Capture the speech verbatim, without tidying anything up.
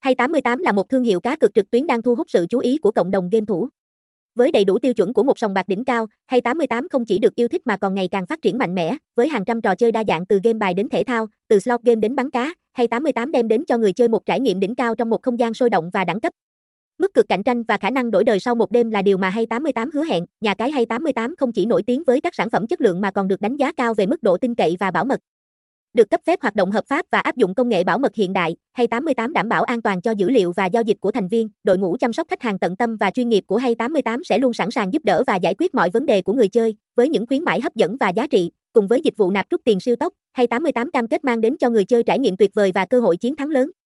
hay tám mươi tám là một thương hiệu cá cược trực tuyến đang thu hút sự chú ý của cộng đồng game thủ. Với đầy đủ tiêu chuẩn của một sòng bạc đỉnh cao, hay tám mươi tám không chỉ được yêu thích mà còn ngày càng phát triển mạnh mẽ, với hàng trăm trò chơi đa dạng từ game bài đến thể thao, từ slot game đến bắn cá, hay tám mươi tám đem đến cho người chơi một trải nghiệm đỉnh cao trong một không gian sôi động và đẳng cấp. Mức cực cạnh tranh và khả năng đổi đời sau một đêm là điều mà hay tám mươi tám hứa hẹn. Nhà cái hay tám mươi tám không chỉ nổi tiếng với các sản phẩm chất lượng mà còn được đánh giá cao về mức độ tin cậy và bảo mật. Được cấp phép hoạt động hợp pháp và áp dụng công nghệ bảo mật hiện đại, hay tám mươi tám đảm bảo an toàn cho dữ liệu và giao dịch của thành viên. Đội ngũ chăm sóc khách hàng tận tâm và chuyên nghiệp của hay tám mươi tám sẽ luôn sẵn sàng giúp đỡ và giải quyết mọi vấn đề của người chơi, với những khuyến mãi hấp dẫn và giá trị, cùng với dịch vụ nạp rút tiền siêu tốc. hay tám mươi tám cam kết mang đến cho người chơi trải nghiệm tuyệt vời và cơ hội chiến thắng lớn.